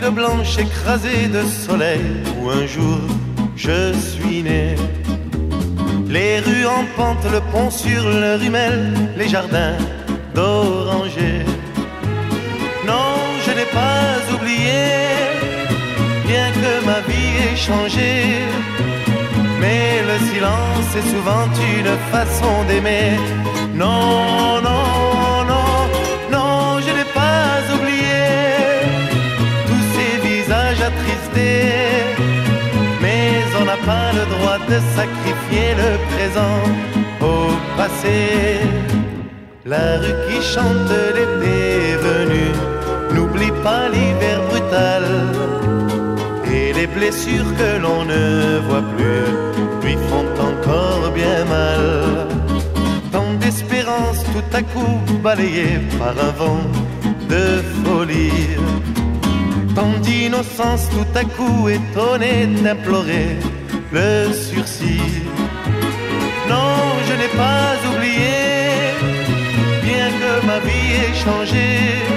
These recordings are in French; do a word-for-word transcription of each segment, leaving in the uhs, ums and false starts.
ville blanche écrasée de soleil où un jour je suis né. Les rues en pente, le pont sur le Rumel, les jardins d'orangers. Non, je n'ai pas oublié, bien que ma vie ait changé. Mais le silence est souvent une façon d'aimer. Non, non, non, non, je n'ai pas oublié tous ces visages attristés. Mais on n'a pas le droit de sacrifier le présent au passé. La rue qui chante l'été venu n'oublie pas l'hiver brutal. Et les blessures que l'on ne voit plus lui font encore bien mal. Tant d'espérance tout à coup balayée par un vent de folie. Tant d'innocence tout à coup étonnée d'implorer le sursis. Non, je n'ai pas oublié, bien que ma vie ait changé.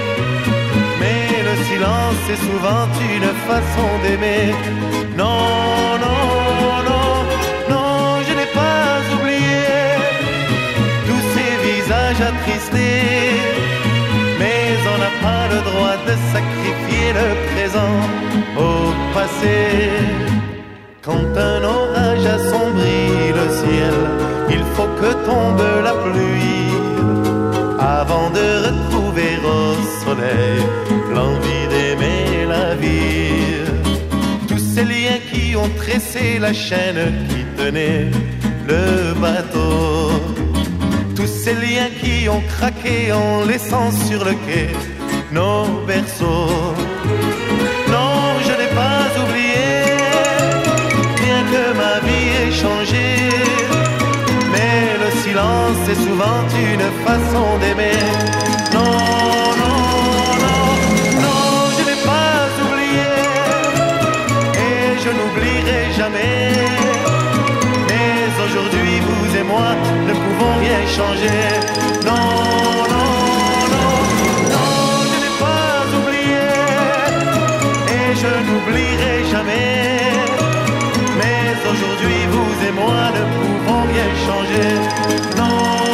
Mais le silence est souvent une façon d'aimer. Non, non, non, non, je n'ai pas oublié tous ces visages attristés. Mais on n'a pas le droit de sacrifier le présent au passé. Quand un orage assombrit le ciel, il faut que tombe la pluie avant de retrouver au soleil l'envie d'aimer la vie. Tous ces liens qui ont tressé la chaîne qui tenait le bateau. Tous ces liens qui ont craqué en laissant sur le quai nos berceaux. Non, je n'ai pas oublié, bien que ma vie ait changé. Mais le silence est souvent une façon d'aimer. Non, non, non, non, je n'ai pas oublié et je n'oublierai jamais. Mais aujourd'hui, vous et moi ne pouvons rien changer. Non, non, non, non, je n'ai pas oublié et je n'oublierai jamais. Mais aujourd'hui, vous et moi ne pouvons rien changer. Non.